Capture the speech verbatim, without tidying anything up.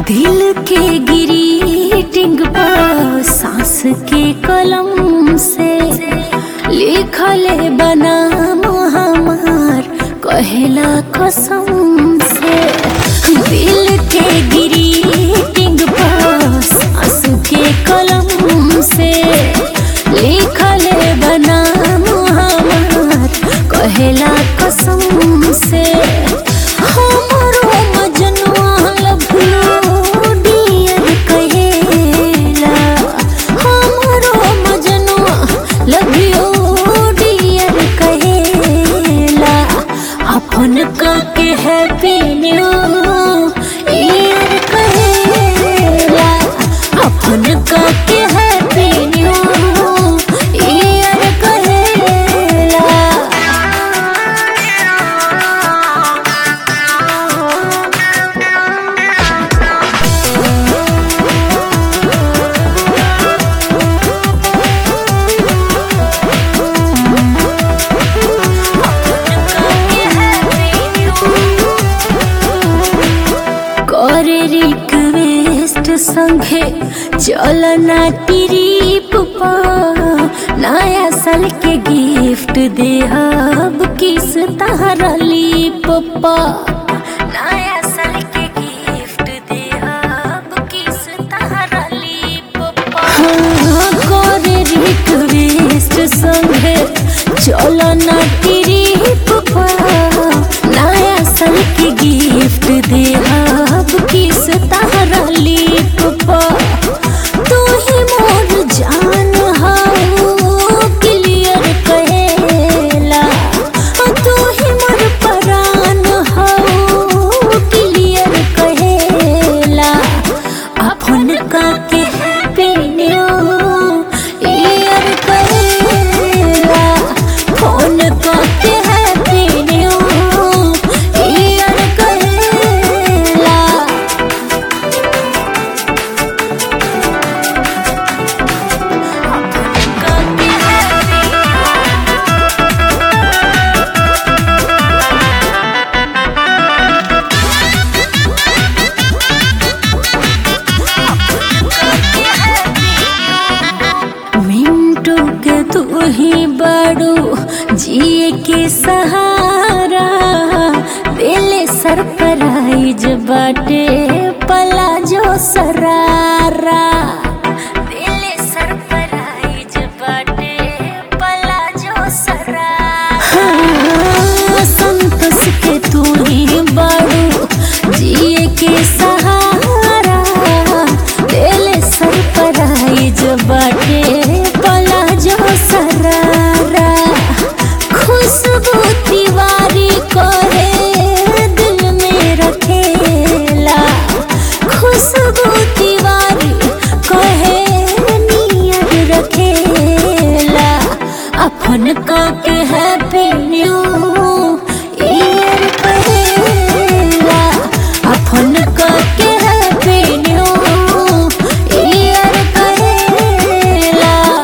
दिल के ग्रीटिंग पर सांस के कलम से लिखल बनाम हमार कहेला कसम से। दिल के ग्रीटिंग पर सांस के कलम से लिखल बनाम हमार कहेला कसम से। हमरो मजनुआ लभलो डियर कहेला, हमरो मजनुआ लभलो डियर कहेला। अपन के हैप्पी न्यू ईयर कहेला, अपन के हैप्पी न्यू ईयर कहेला। करे रिक्वेस्ट संगे चलना ट्रिप पर, नया साल के गिफ्ट देहब किस तारा लिप पर। नया साल के गिफ्ट देहब किस तारा लिप पर। हाँ, करे रिक्वेस्ट संगे चलना ट्रिप पर, नया साल के गिफ्ट देहब किस तारा लिप पर। तू ही मोर जान हो क्लियर कहेला, तू ही मोर परान हो क्लियर कहेला। अपन का के हैप्पी न्यू ईयर कहेला, फोन का के हैप्पी न्यू ईयर कहेला। मिंटू के तू ही बड़ू जिए के सहारा, दिल सरप्राइज बाटे पला जो सरा।